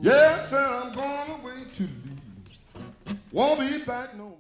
Yes, I'm going away to leave. Won't be back no